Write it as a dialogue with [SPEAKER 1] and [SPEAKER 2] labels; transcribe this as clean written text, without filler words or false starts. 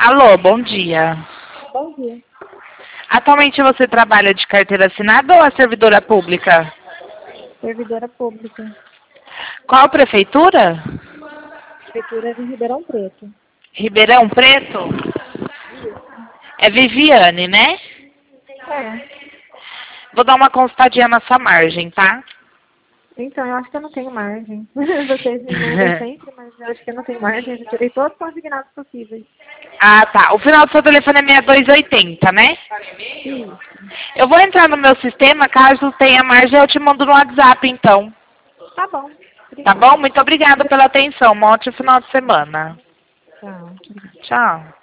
[SPEAKER 1] Alô, bom dia.
[SPEAKER 2] Bom dia.
[SPEAKER 1] Atualmente você trabalha de carteira assinada ou é servidora pública?
[SPEAKER 2] Servidora pública.
[SPEAKER 1] Qual prefeitura?
[SPEAKER 2] Prefeitura de Ribeirão Preto.
[SPEAKER 1] Ribeirão Preto? É Viviane, né?
[SPEAKER 2] É.
[SPEAKER 1] Vou dar uma consultadinha na sua margem, tá?
[SPEAKER 2] Então, eu acho que eu não tenho margem. Vocês me mandam sempre, mas eu acho que eu não tenho margem. Eu tirei todos os consignados possíveis.
[SPEAKER 1] Ah, tá. O final do seu telefone é 6280, né?
[SPEAKER 2] Isso.
[SPEAKER 1] Eu vou entrar no meu sistema, caso tenha margem, eu te mando no WhatsApp, então.
[SPEAKER 2] Tá bom.
[SPEAKER 1] Tá
[SPEAKER 2] Obrigada.
[SPEAKER 1] bom? Muito obrigada pela atenção. Um ótimo final de semana.
[SPEAKER 2] Tchau. Obrigada.
[SPEAKER 1] Tchau.